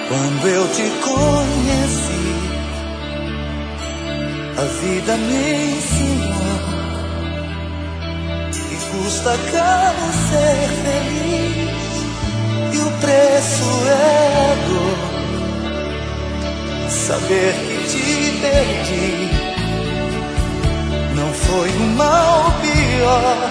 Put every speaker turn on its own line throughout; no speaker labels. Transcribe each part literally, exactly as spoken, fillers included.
Quando eu te conheci, a vida me ensinou que custa caro ser feliz e o preço é a dor. Saber que te perdi não foi o mal pior.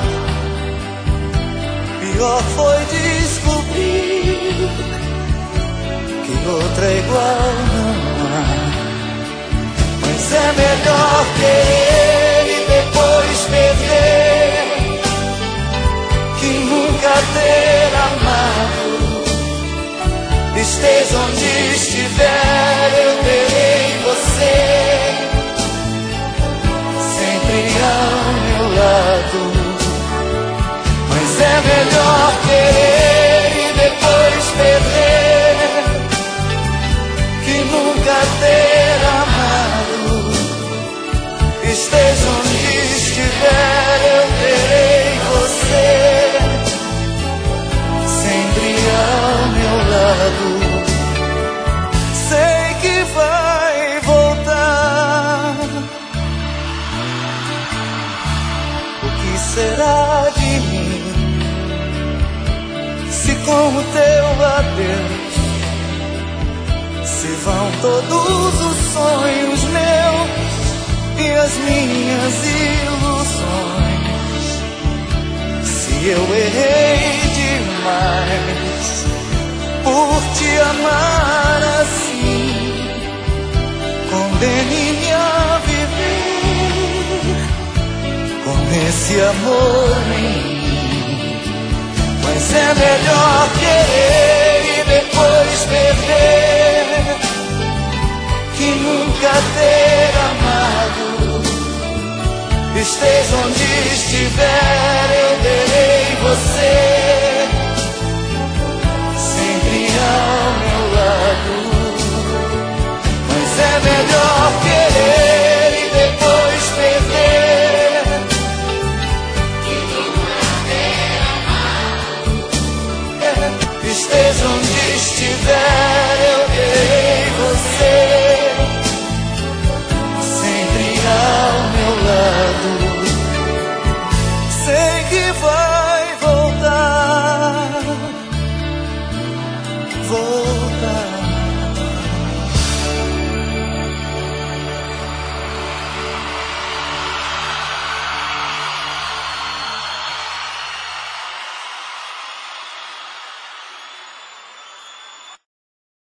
Pior foi descobrir que outra igual não há. Mas é melhor querer e depois perder que nunca ter amado. Esteja onde estiver, eu terei você sempre ao meu lado. Mas é melhor querer e depois perder que nunca ter amado. Esteja onde estiver, eu terei você sempre ao meu lado. Sei que vai voltar. O que será de mim se com o teu adeus se vão todos os sonhos meus e as minhas ilusões? Se eu errei demais por te amar assim, condene-me a viver com esse amor em mim. Mas é melhor querer e depois perder que nunca ter amado. Esteja onde estiver,